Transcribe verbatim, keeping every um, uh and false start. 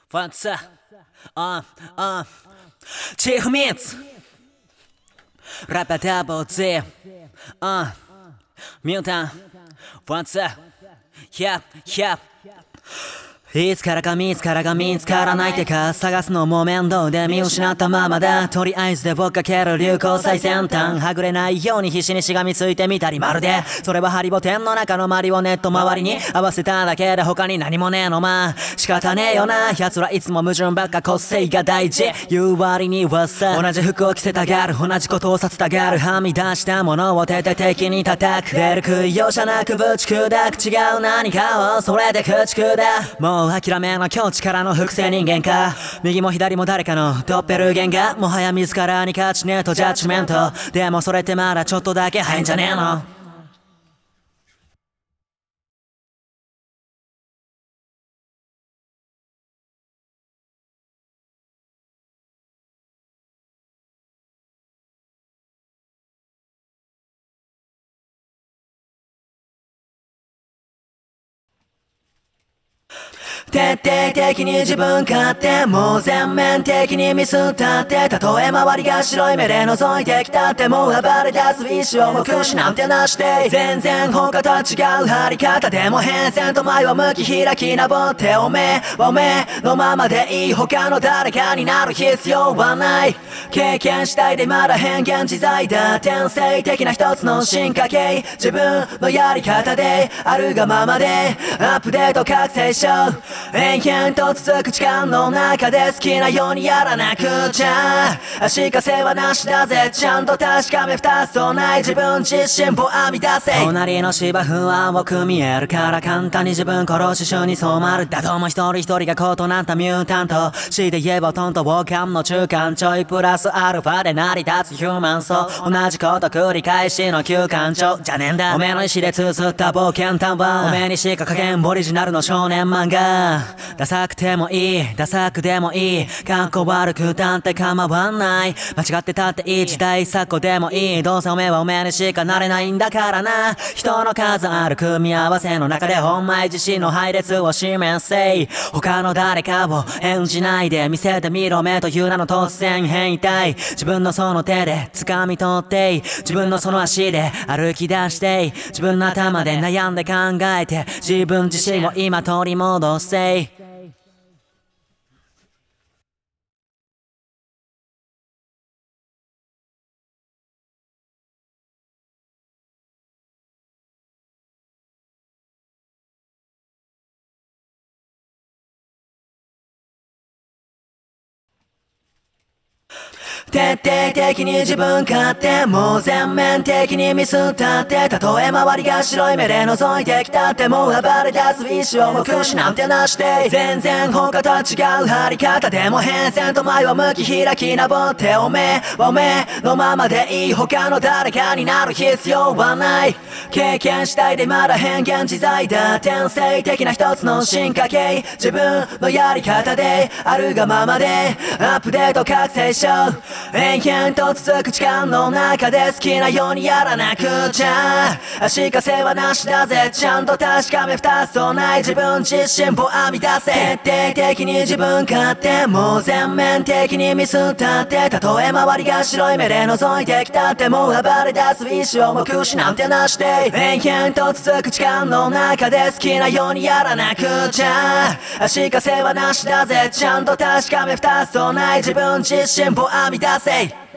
What's up? Uh, uh, Chief Meets Rapper Double Z Uh, Mutant What's up? Yeah, yeahいつからか見つからが見つからないってか探すのも面倒で見失ったままだとりあえずで追っかける流行最先端はぐれないように必死にしがみついてみたりまるでそれはハリボテンの中のマリオネット周りに合わせただけで他に何もねえのまあ仕方ねえよな奴らいつも矛盾ばっか個性が大事言う割にはさ同じ服を着せたがる同じことをさせたがるはみ出したものを徹底的に叩く出る杭容赦なくぶち砕く違う何かをそれで駆逐だもうもう諦めの境地からの複製人間か右も左も誰かのドッペルゲンガーもはや自らに勝ちねえとジャッジメントでもそれってまだちょっとだけ早いんじゃねえの徹底的に自分勝手もう全面的にミスったってたとえ周りが白い目で覗いてきたってもう暴れ出す意思を目視なんてなして全然他と違う張り方でも変遷と前を向き開き登っておめえおめえのままでいい他の誰かになる必要はない経験次第でまだ変幻自在だ天性的な一つの進化系自分のやり方であるがままでアップデート覚醒しよう延々と続く時間の中で好きなようにやらなくちゃ足かせはなしだぜちゃんと確かめ二つとない自分自身を編み出せ隣の芝生は青く見えるから簡単に自分殺し種に染まるだども一人一人が異なったミュータント C で言えばトンとウォーカムの中間ちょいプラスアルファで成り立つヒューマンソ同じこと繰り返しの休館長じゃねえんだおめえの意志で綴った冒険探はおめえにしか書けんオリジナルの少年漫画ダサくてもいいダサくでもいいかっこ悪くたって構わない間違ってたっていい時代錯誤でもいいどうせおめえはおめえにしかなれないんだからな人の数ある組み合わせの中でお前自身の配列を示せ他の誰かを演じないで見せてみろ目という名の突然変異体自分のその手で掴み取って自分のその足で歩き出して自分の頭で悩んで考えて自分自身を今取り戻せ徹底的に自分勝手もう全面的にミスったってたとえ周りが白い目で覗いてきたってもう暴れ出す意思を目視なんてなして全然他と違う張り方でも変遷と前を向き開き登っておめえおめえのままでいい他の誰かになる必要はない経験次第でまだ変幻自在だ天性的な一つの進化系自分のやり方であるがままでアップデート覚醒しよう延々と続く時間の中で好きなようにやらなくちゃ足かせはなしだぜちゃんと確かめ二つとない自分自身を編み出せ徹底的に自分勝手もう全面的にミスったってたとえ周りが白い目で覗いてきたってもう暴れ出す意思を目視なんてなして延々と続く時間の中で好きなようにやらなくちゃ足かせはなしだぜちゃんと確かめ二つとない自分自身を編み出せ